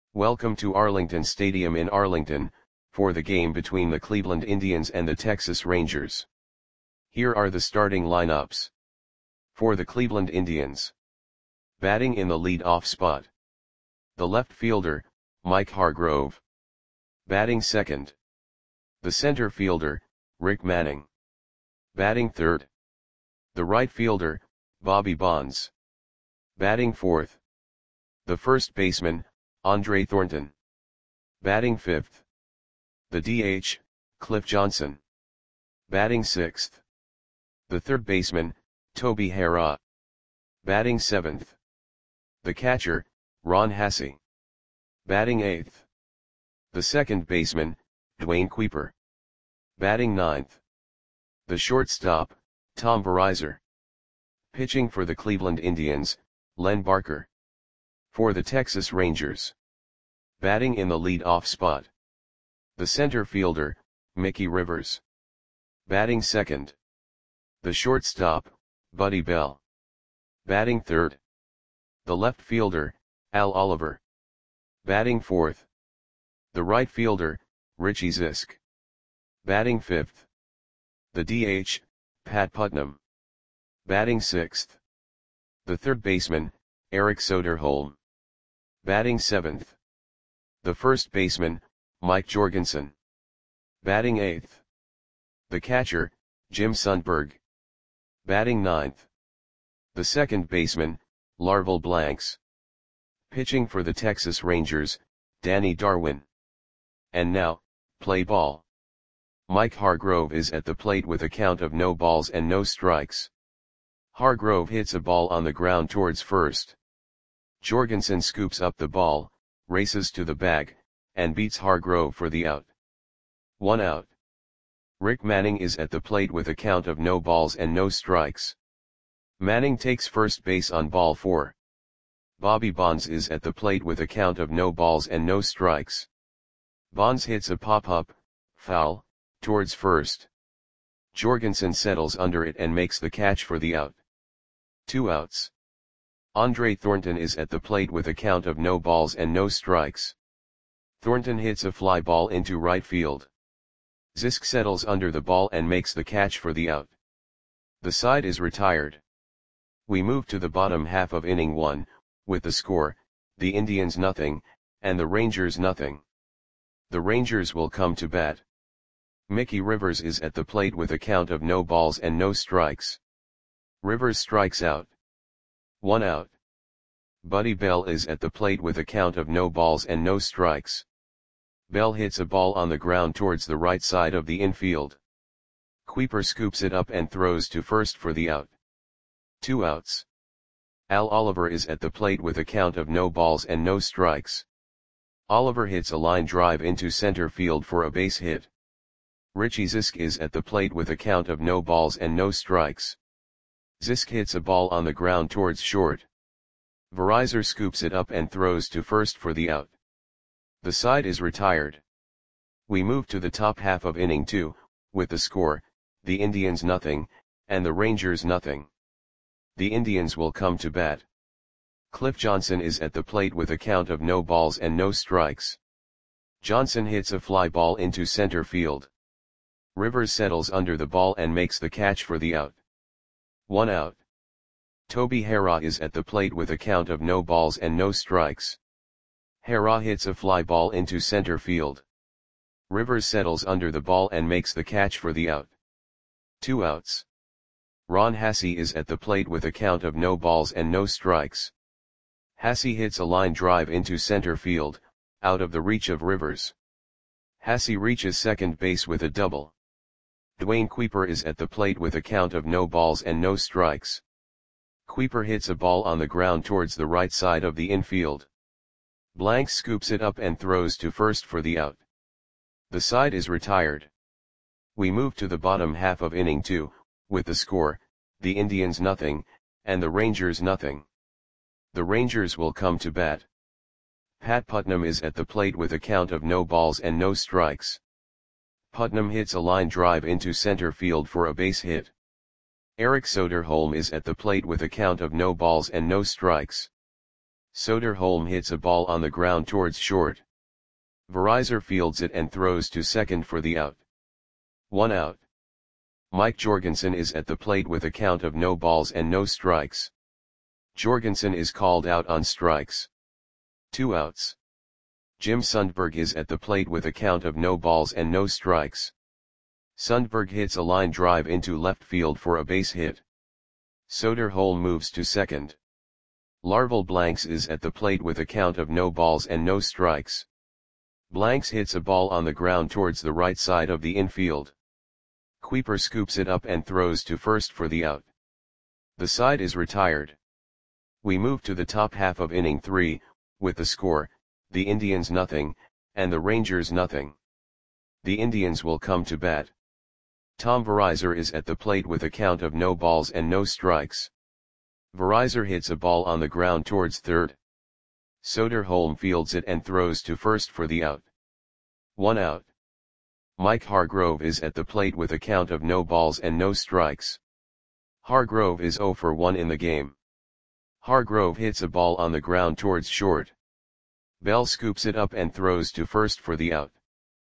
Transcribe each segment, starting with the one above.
Welcome to Arlington Stadium in Arlington, for the game between the Cleveland Indians and the Texas Rangers. Here are the starting lineups. For the Cleveland Indians. Batting in the lead-off spot. The left fielder, Mike Hargrove. Batting second. The center fielder, Rick Manning. Batting third. The right fielder, Bobby Bonds. Batting fourth. The first baseman, Andre Thornton. Batting fifth. The DH, Cliff Johnson. Batting sixth. The third baseman, Toby Harrah. Batting seventh. The catcher, Ron Hassey. Batting eighth. The second baseman, Dwayne Kuiper. Batting ninth. The shortstop, Tom Verizar. Pitching for the Cleveland Indians, Len Barker. For the Texas Rangers. Batting in the lead-off spot. The center fielder, Mickey Rivers. Batting second. The shortstop, Buddy Bell. Batting third. The left fielder, Al Oliver. Batting fourth. The right fielder, Richie Zisk. Batting fifth. The DH, Pat Putnam. Batting sixth. The third baseman, Eric Soderholm. Batting seventh. The first baseman, Mike Jorgensen. Batting eighth. The catcher, Jim Sundberg. Batting ninth. The second baseman, Larval Blanks. Pitching for the Texas Rangers, Danny Darwin. And now, play ball. Mike Hargrove is at the plate with a count of no balls and no strikes. Hargrove hits a ball on the ground towards first. Jorgensen scoops up the ball, races to the bag, and beats Hargrove for the out. 1 out. Rick Manning is at the plate with a count of no balls and no strikes. Manning takes first base on ball 4. Bobby Bonds is at the plate with a count of no balls and no strikes. Bonds hits a pop-up, foul, towards first. Jorgensen settles under it and makes the catch for the out. 2 outs. Andre Thornton is at the plate with a count of no balls and no strikes. Thornton hits a fly ball into right field. Zisk settles under the ball and makes the catch for the out. The side is retired. We move to the bottom half of inning 1, with the score, the Indians nothing, and the Rangers nothing. The Rangers will come to bat. Mickey Rivers is at the plate with a count of no balls and no strikes. Rivers strikes out. 1 out. Buddy Bell is at the plate with a count of no balls and no strikes. Bell hits a ball on the ground towards the right side of the infield. Kuiper scoops it up and throws to first for the out. 2 outs. Al Oliver is at the plate with a count of no balls and no strikes. Oliver hits a line drive into center field for a base hit. Richie Zisk is at the plate with a count of no balls and no strikes. Zisk hits a ball on the ground towards short. Verizar scoops it up and throws to first for the out. The side is retired. We move to the top half of inning 2, with the score, the Indians nothing, and the Rangers nothing. The Indians will come to bat. Cliff Johnson is at the plate with a count of no balls and no strikes. Johnson hits a fly ball into center field. Rivers settles under the ball and makes the catch for the out. 1 out. Toby Harrah is at the plate with a count of no balls and no strikes. Harrah hits a fly ball into center field. Rivers settles under the ball and makes the catch for the out. 2 outs. Ron Hassey is at the plate with a count of no balls and no strikes. Hassey hits a line drive into center field, out of the reach of Rivers. Hassey reaches second base with a double. Dwayne Kuiper is at the plate with a count of no balls and no strikes. Kuiper hits a ball on the ground towards the right side of the infield. Blanks scoops it up and throws to first for the out. The side is retired. We move to the bottom half of inning 2, with the score, the Indians nothing, and the Rangers nothing. The Rangers will come to bat. Pat Putnam is at the plate with a count of no balls and no strikes. Putnam hits a line drive into center field for a base hit. Eric Soderholm is at the plate with a count of no balls and no strikes. Soderholm hits a ball on the ground towards short. Verizar fields it and throws to second for the out. 1 out. Mike Jorgensen is at the plate with a count of no balls and no strikes. Jorgensen is called out on strikes. 2 outs. Jim Sundberg is at the plate with a count of no balls and no strikes. Sundberg hits a line drive into left field for a base hit. Soderholm moves to second. Larval Blanks is at the plate with a count of no balls and no strikes. Blanks hits a ball on the ground towards the right side of the infield. Kuiper scoops it up and throws to first for the out. The side is retired. We move to the top half of inning 3, with the score, the Indians nothing, and the Rangers nothing. The Indians will come to bat. Tom Verizar is at the plate with a count of no balls and no strikes. Verizar hits a ball on the ground towards third. Soderholm fields it and throws to first for the out. 1 out. Mike Hargrove is at the plate with a count of no balls and no strikes. Hargrove is 0 for 1 in the game. Hargrove hits a ball on the ground towards short. Bell scoops it up and throws to first for the out.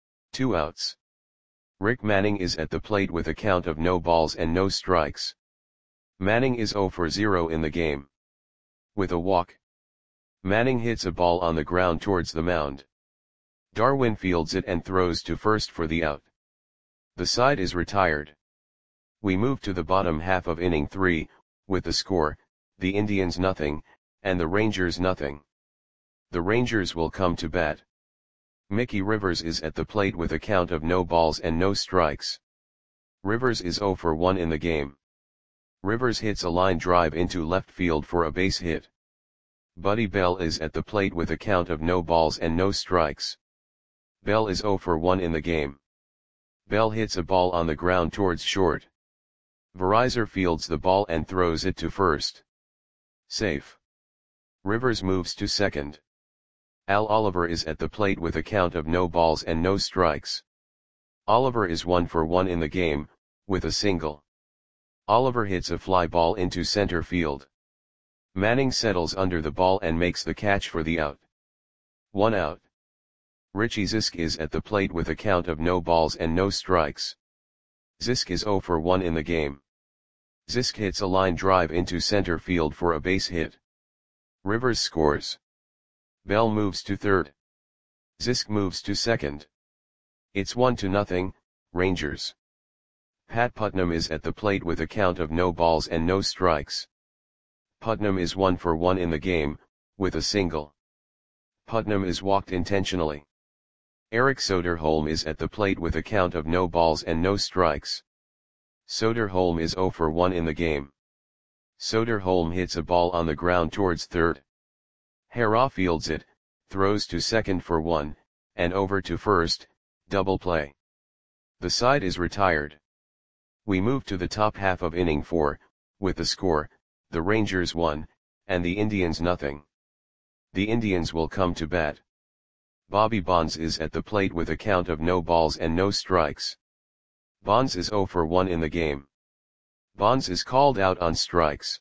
2 outs. Rick Manning is at the plate with a count of no balls and no strikes. Manning is 0 for 0 in the game. With a walk, Manning hits a ball on the ground towards the mound. Darwin fields it and throws to first for the out. The side is retired. We move to the bottom half of inning 3, with the score, the Indians nothing, and the Rangers nothing. The Rangers will come to bat. Mickey Rivers is at the plate with a count of no balls and no strikes. Rivers is 0 for 1 in the game. Rivers hits a line drive into left field for a base hit. Buddy Bell is at the plate with a count of no balls and no strikes. Bell is 0 for 1 in the game. Bell hits a ball on the ground towards short. Verizar fields the ball and throws it to first. Safe. Rivers moves to second. Al Oliver is at the plate with a count of no balls and no strikes. Oliver is 1 for 1 in the game, with a single. Oliver hits a fly ball into center field. Manning settles under the ball and makes the catch for the out. 1 out. Richie Zisk is at the plate with a count of no balls and no strikes. Zisk is 0 for 1 in the game. Zisk hits a line drive into center field for a base hit. Rivers scores. Bell moves to third. Zisk moves to second. It's 1-0, Rangers. Pat Putnam is at the plate with a count of no balls and no strikes. Putnam is 1 for 1 in the game, with a single. Putnam is walked intentionally. Eric Soderholm is at the plate with a count of no balls and no strikes. Soderholm is 0 for 1 in the game. Soderholm hits a ball on the ground towards third. Hara fields it, throws to second for 1, and over to first, double play. The side is retired. We move to the top half of inning 4, with the score, the Rangers 1, and the Indians nothing. The Indians will come to bat. Bobby Bonds is at the plate with a count of no balls and no strikes. Bonds is 0 for 1 in the game. Bonds is called out on strikes.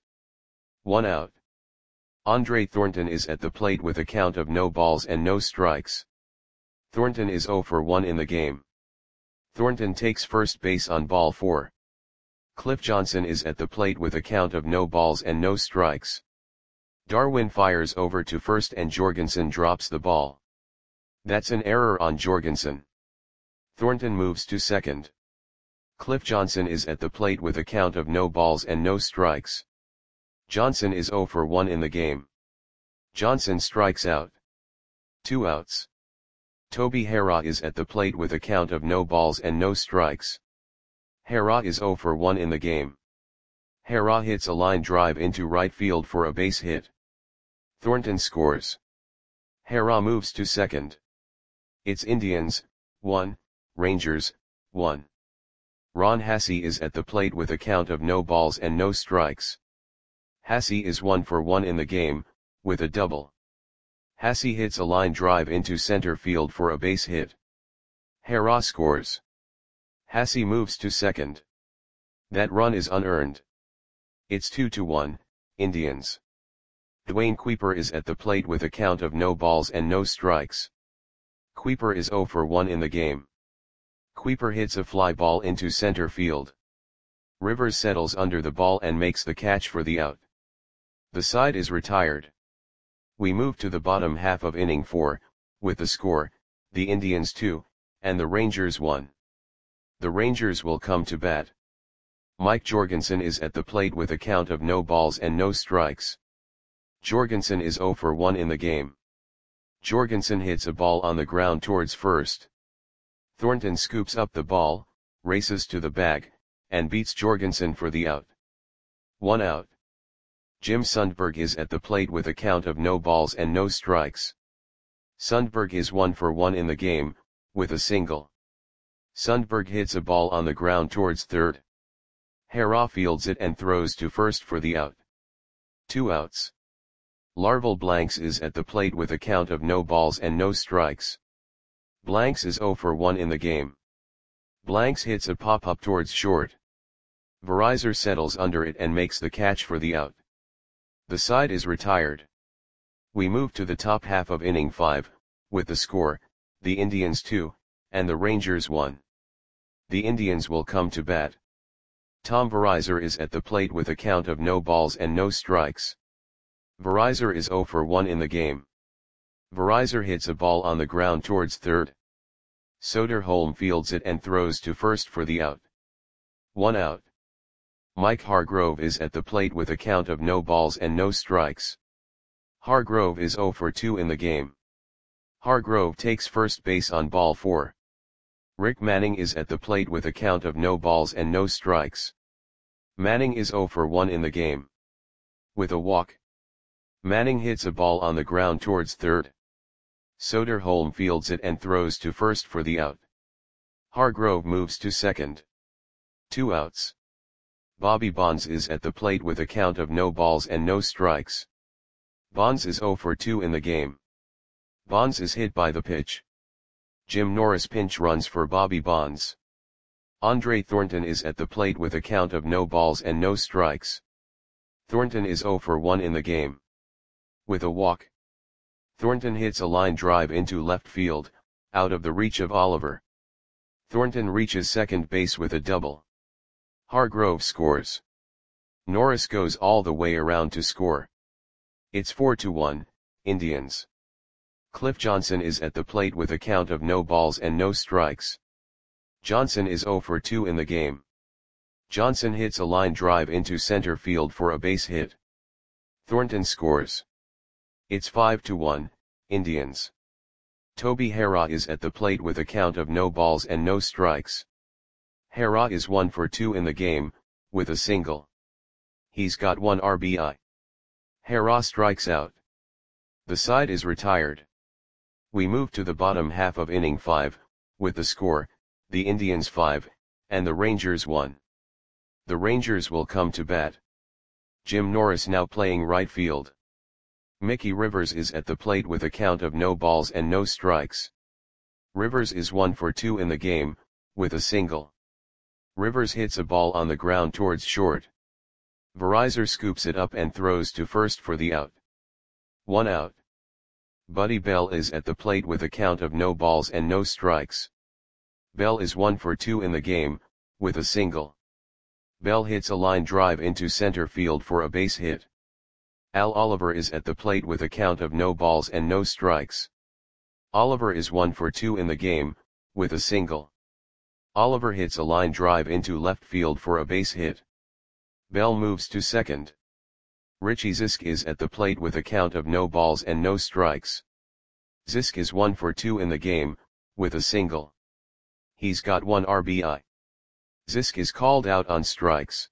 1 out. Andre Thornton is at the plate with a count of no balls and no strikes. Thornton is 0 for 1 in the game. Thornton takes first base on ball 4. Cliff Johnson is at the plate with a count of no balls and no strikes. Darwin fires over to first and Jorgensen drops the ball. That's an error on Jorgensen. Thornton moves to second. Cliff Johnson is at the plate with a count of no balls and no strikes. Johnson is 0 for 1 in the game. Johnson strikes out. 2 outs. Toby Hara is at the plate with a count of no balls and no strikes. Hara is 0 for 1 in the game. Hara hits a line drive into right field for a base hit. Thornton scores. Hara moves to second. It's Indians, 1, Rangers, 1. Ron Hassey is at the plate with a count of no balls and no strikes. Hassey is 1 for 1 in the game, with a double. Hassey hits a line drive into center field for a base hit. Hara scores. Hassey moves to second. That run is unearned. It's 2-1, Indians. Dwayne Kuiper is at the plate with a count of no balls and no strikes. Kuiper is 0 for 1 in the game. Kuiper hits a fly ball into center field. Rivers settles under the ball and makes the catch for the out. The side is retired. We move to the bottom half of inning 4, with the score, the Indians 2, and the Rangers 1. The Rangers will come to bat. Mike Jorgensen is at the plate with a count of no balls and no strikes. Jorgensen is 0 for 1 in the game. Jorgensen hits a ball on the ground towards first. Thornton scoops up the ball, races to the bag, and beats Jorgensen for the out. 1 out. Jim Sundberg is at the plate with a count of no balls and no strikes. Sundberg is 1 for 1 in the game, with a single. Sundberg hits a ball on the ground towards third. Harrah fields it and throws to first for the out. 2 outs. Larval Blanks is at the plate with a count of no balls and no strikes. Blanks is 0 for 1 in the game. Blanks hits a pop-up towards short. Verizor settles under it and makes the catch for the out. The side is retired. We move to the top half of inning 5, with the score, the Indians 2, and the Rangers 1. The Indians will come to bat. Tom Verizor is at the plate with a count of no balls and no strikes. Verizor is 0 for 1 in the game. Verizor hits a ball on the ground towards third. Soderholm fields it and throws to first for the out. 1 out. Mike Hargrove is at the plate with a count of no balls and no strikes. Hargrove is 0 for 2 in the game. Hargrove takes first base on ball 4. Rick Manning is at the plate with a count of no balls and no strikes. Manning is 0 for 1 in the game. With a walk. Manning hits a ball on the ground towards third. Soderholm fields it and throws to first for the out. Hargrove moves to second. 2 outs. Bobby Bonds is at the plate with a count of no balls and no strikes. Bonds is 0 for 2 in the game. Bonds is hit by the pitch. Jim Norris pinch runs for Bobby Bonds. Andre Thornton is at the plate with a count of no balls and no strikes. Thornton is 0 for 1 in the game. With a walk. Thornton hits a line drive into left field, out of the reach of Oliver. Thornton reaches second base with a double. Hargrove scores. Norris goes all the way around to score. It's 4-1, Indians. Cliff Johnson is at the plate with a count of no balls and no strikes. Johnson is 0 for 2 in the game. Johnson hits a line drive into center field for a base hit. Thornton scores. It's 5-1, Indians. Toby Harrah is at the plate with a count of no balls and no strikes. Harrah is 1 for 2 in the game, with a single. He's got 1 RBI. Harrah strikes out. The side is retired. We move to the bottom half of inning 5, with the score, the Indians 5, and the Rangers 1. The Rangers will come to bat. Jim Norris now playing right field. Mickey Rivers is at the plate with a count of no balls and no strikes. Rivers is 1 for 2 in the game, with a single. Rivers hits a ball on the ground towards short. Verizor scoops it up and throws to first for the out. 1 out. Buddy Bell is at the plate with a count of no balls and no strikes. Bell is 1 for 2 in the game, with a single. Bell hits a line drive into center field for a base hit. Al Oliver is at the plate with a count of no balls and no strikes. Oliver is 1 for 2 in the game, with a single. Oliver hits a line drive into left field for a base hit. Bell moves to second. Richie Zisk is at the plate with a count of no balls and no strikes. Zisk is 1 for 2 in the game, with a single. He's got 1 RBI. Zisk is called out on strikes.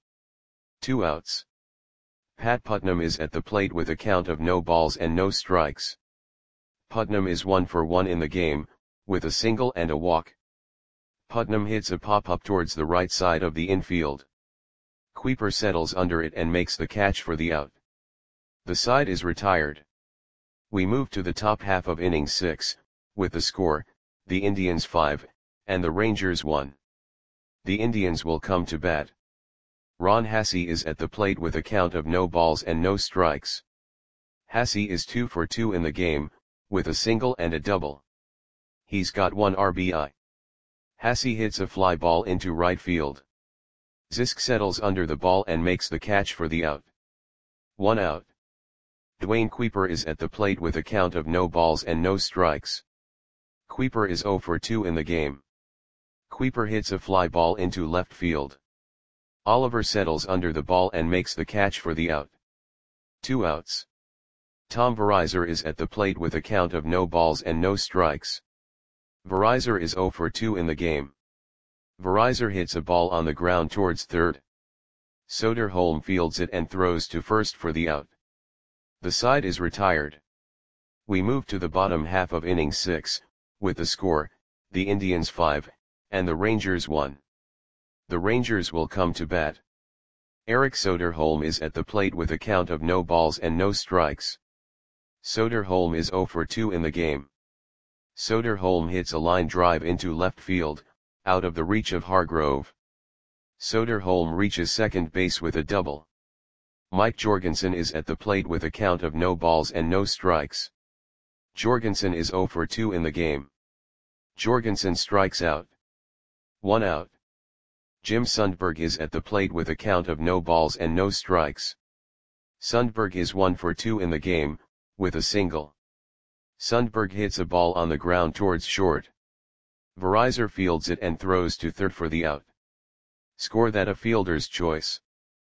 2 outs. Pat Putnam is at the plate with a count of no balls and no strikes. Putnam is 1 for 1 in the game, with a single and a walk. Putnam hits a pop-up towards the right side of the infield. Kuiper settles under it and makes the catch for the out. The side is retired. We move to the top half of inning 6, with the score, the Indians 5, and the Rangers 1. The Indians will come to bat. Ron Hassey is at the plate with a count of no balls and no strikes. Hasse is 2 for 2 in the game, with a single and a double. He's got 1 RBI. Hasse hits a fly ball into right field. Zisk settles under the ball and makes the catch for the out. 1 out. Dwayne Kuiper is at the plate with a count of no balls and no strikes. Kuiper is 0 for 2 in the game. Kuiper hits a fly ball into left field. Oliver settles under the ball and makes the catch for the out. 2 outs. Tom Verizor is at the plate with a count of no balls and no strikes. Verizor is 0 for 2 in the game. Verizor hits a ball on the ground towards third. Soderholm fields it and throws to first for the out. The side is retired. We move to the bottom half of inning 6, with the score, the Indians 5, and the Rangers 1. The Rangers will come to bat. Eric Soderholm is at the plate with a count of no balls and no strikes. Soderholm is 0 for 2 in the game. Soderholm hits a line drive into left field, out of the reach of Hargrove. Soderholm reaches second base with a double. Mike Jorgensen is at the plate with a count of no balls and no strikes. Jorgensen is 0 for 2 in the game. Jorgensen strikes out. 1 out. Jim Sundberg is at the plate with a count of no balls and no strikes. Sundberg is 1 for 2 in the game, with a single. Sundberg hits a ball on the ground towards short. Verizor fields it and throws to third for the out. Score that a fielder's choice.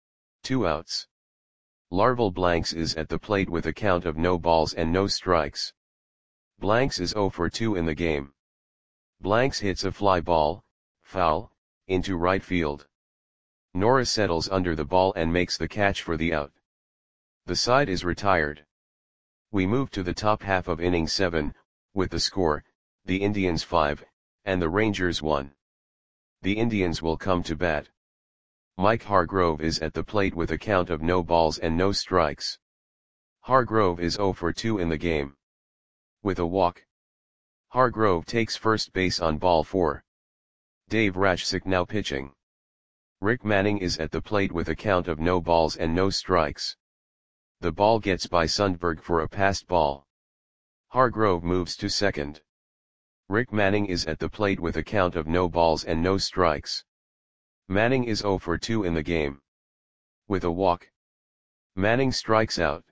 2 outs. Larval Blanks is at the plate with a count of no balls and no strikes. Blanks is 0 for 2 in the game. Blanks hits a fly ball, foul, into right field. Norris settles under the ball and makes the catch for the out. The side is retired. We move to the top half of inning 7, with the score, the Indians 5, and the Rangers 1. The Indians will come to bat. Mike Hargrove is at the plate with a count of no balls and no strikes. Hargrove is 0 for 2 in the game. With a walk. Hargrove takes first base on ball 4. Dave Rashsick now pitching. Rick Manning is at the plate with a count of no balls and no strikes. The ball gets by Sundberg for a passed ball. Hargrove moves to second. Rick Manning is at the plate with a count of no balls and no strikes. Manning is 0 for 2 in the game. With a walk. Manning strikes out.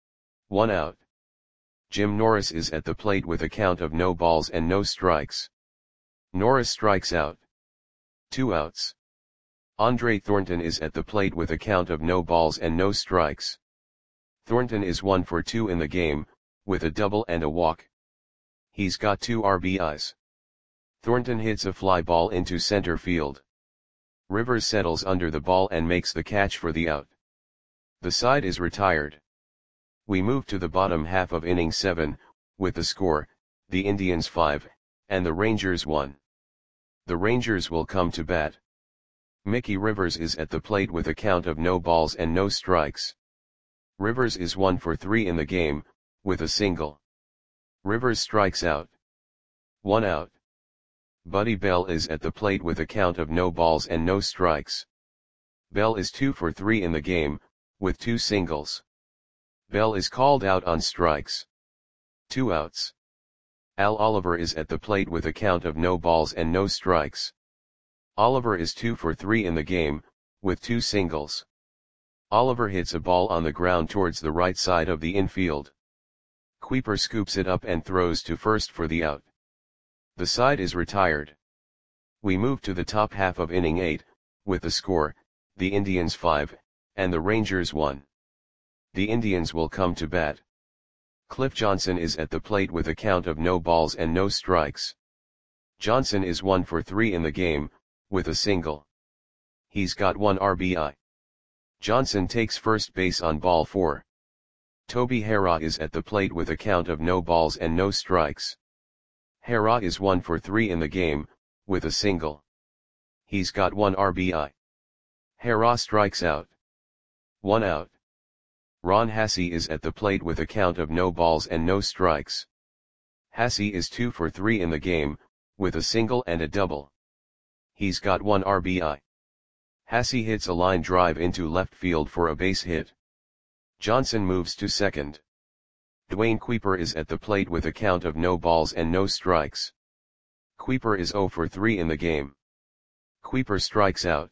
1 out. Jim Norris is at the plate with a count of no balls and no strikes. Norris strikes out. 2 outs. Andre Thornton is at the plate with a count of no balls and no strikes. Thornton is 1 for 2 in the game, with a double and a walk. He's got 2 RBIs. Thornton hits a fly ball into center field. Rivers settles under the ball and makes the catch for the out. The side is retired. We move to the bottom half of inning 7, with the score, the Indians 5, and the Rangers 1. The Rangers will come to bat. Mickey Rivers is at the plate with a count of no balls and no strikes. Rivers is 1 for 3 in the game, with a single. Rivers strikes out. 1 out. Buddy Bell is at the plate with a count of no balls and no strikes. Bell is 2 for 3 in the game, with 2 singles. Bell is called out on strikes. 2 outs. Al Oliver is at the plate with a count of no balls and no strikes. Oliver is 2 for 3 in the game, with 2 singles. Oliver hits a ball on the ground towards the right side of the infield. Kuiper scoops it up and throws to first for the out. The side is retired. We move to the top half of inning 8, with the score, the Indians 5, and the Rangers 1. The Indians will come to bat. Cliff Johnson is at the plate with a count of no balls and no strikes. Johnson is 1 for 3 in the game, with a single. He's got 1 RBI. Johnson takes first base on ball 4. Toby Harrah is at the plate with a count of no balls and no strikes. Harrah is 1 for 3 in the game, with a single. He's got 1 RBI. Harrah strikes out. 1 out. Ron Hasse is at the plate with a count of no balls and no strikes. Hasse is 2 for 3 in the game, with a single and a double. He's got 1 RBI. Hasse hits a line drive into left field for a base hit. Johnson moves to second. Dwayne Kuiper is at the plate with a count of no balls and no strikes. Kuiper is 0 for 3 in the game. Kuiper strikes out.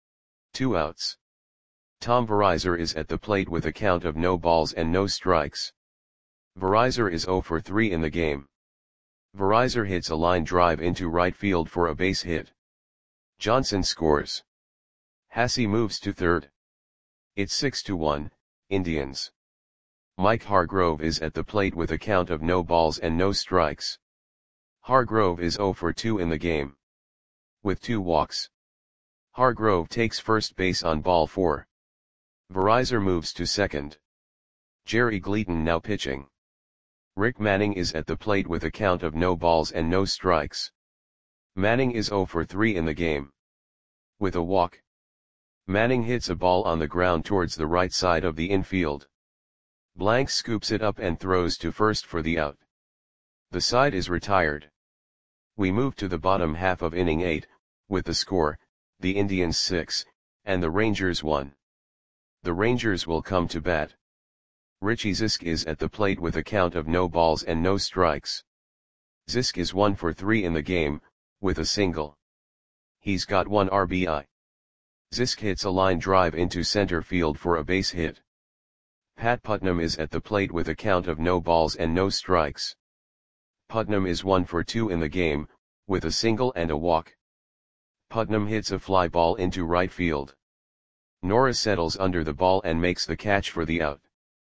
2 outs. Tom Verizor is at the plate with a count of no balls and no strikes. Verizor is 0 for 3 in the game. Verizor hits a line drive into right field for a base hit. Johnson scores. Hasse moves to third. It's 6-1, Indians. Mike Hargrove is at the plate with a count of no balls and no strikes. Hargrove is 0 for 2 in the game. With 2 walks. Hargrove takes first base on ball 4. Verizor moves to second. Jerry Gleaton now pitching. Rick Manning is at the plate with a count of no balls and no strikes. Manning is 0 for 3 in the game. With a walk. Manning hits a ball on the ground towards the right side of the infield. Blank scoops it up and throws to first for the out. The side is retired. We move to the bottom half of inning 8, with the score, the Indians 6, and the Rangers 1. The Rangers will come to bat. Richie Zisk is at the plate with a count of no balls and no strikes. Zisk is 1 for 3 in the game, with a single. He's got 1 RBI. Zisk hits a line drive into center field for a base hit. Pat Putnam is at the plate with a count of no balls and no strikes. Putnam is 1 for 2 in the game, with a single and a walk. Putnam hits a fly ball into right field. Norris settles under the ball and makes the catch for the out.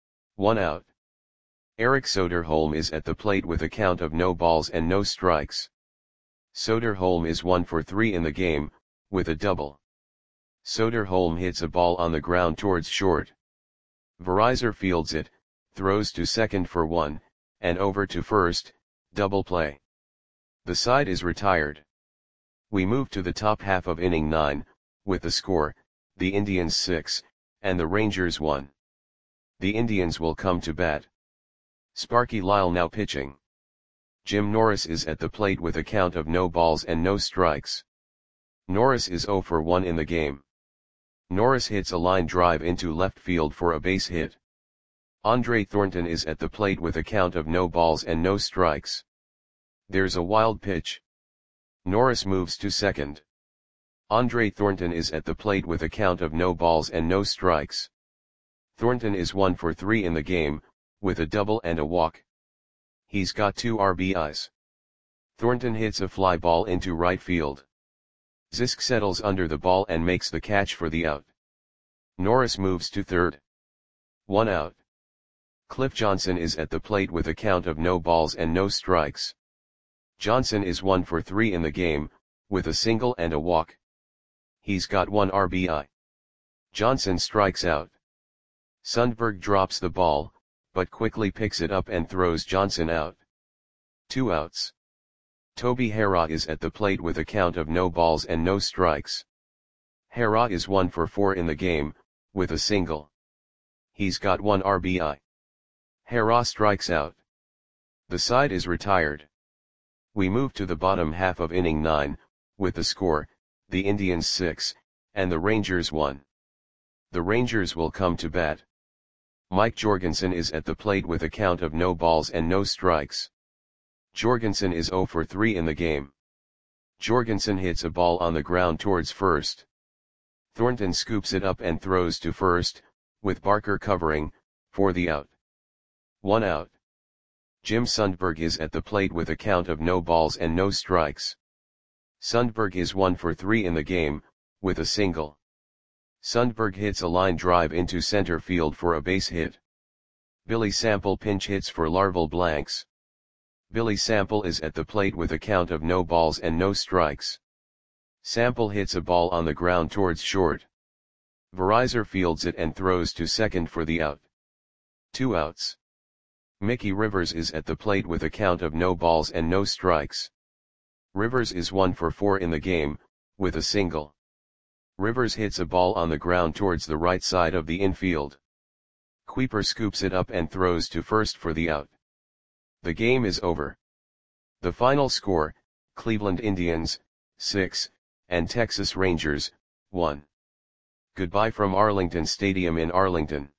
1 out. Eric Soderholm is at the plate with a count of no balls and no strikes. Soderholm is 1 for 3 in the game, with a double. Soderholm hits a ball on the ground towards short. Verizor fields it, throws to second for 1, and over to first, double play. The side is retired. We move to the top half of inning 9, with the score, the Indians 6, and the Rangers 1. The Indians will come to bat. Sparky Lyle now pitching. Jim Norris is at the plate with a count of no balls and no strikes. Norris is 0 for 1 in the game. Norris hits a line drive into left field for a base hit. Andre Thornton is at the plate with a count of no balls and no strikes. There's a wild pitch. Norris moves to second. Andre Thornton is at the plate with a count of no balls and no strikes. Thornton is 1 for 3 in the game, with a double and a walk. He's got 2 RBIs. Thornton hits a fly ball into right field. Zisk settles under the ball and makes the catch for the out. Norris moves to third. 1 out. Cliff Johnson is at the plate with a count of no balls and no strikes. Johnson is 1 for 3 in the game, with a single and a walk. He's got 1 RBI. Johnson strikes out. Sundberg drops the ball, but quickly picks it up and throws Johnson out. 2 outs. Toby Harrah is at the plate with a count of no balls and no strikes. Harrah is 1 for 4 in the game, with a single. He's got 1 RBI. Harrah strikes out. The side is retired. We move to the bottom half of inning 9, with the score, the Indians 6, and the Rangers 1. The Rangers will come to bat. Mike Jorgensen is at the plate with a count of no balls and no strikes. Jorgensen is 0 for 3 in the game. Jorgensen hits a ball on the ground towards first. Thornton scoops it up and throws to first, with Barker covering, for the out. 1 out. Jim Sundberg is at the plate with a count of no balls and no strikes. Sundberg is 1 for 3 in the game, with a single. Sundberg hits a line drive into center field for a base hit. Billy Sample pinch hits for Larval Blanks. Billy Sample is at the plate with a count of no balls and no strikes. Sample hits a ball on the ground towards short. Verizor fields it and throws to second for the out. 2 outs. Mickey Rivers is at the plate with a count of no balls and no strikes. Rivers is 1 for 4 in the game, with a single. Rivers hits a ball on the ground towards the right side of the infield. Kuiper scoops it up and throws to first for the out. The game is over. The final score, Cleveland Indians, 6, and Texas Rangers, 1. Goodbye from Arlington Stadium in Arlington.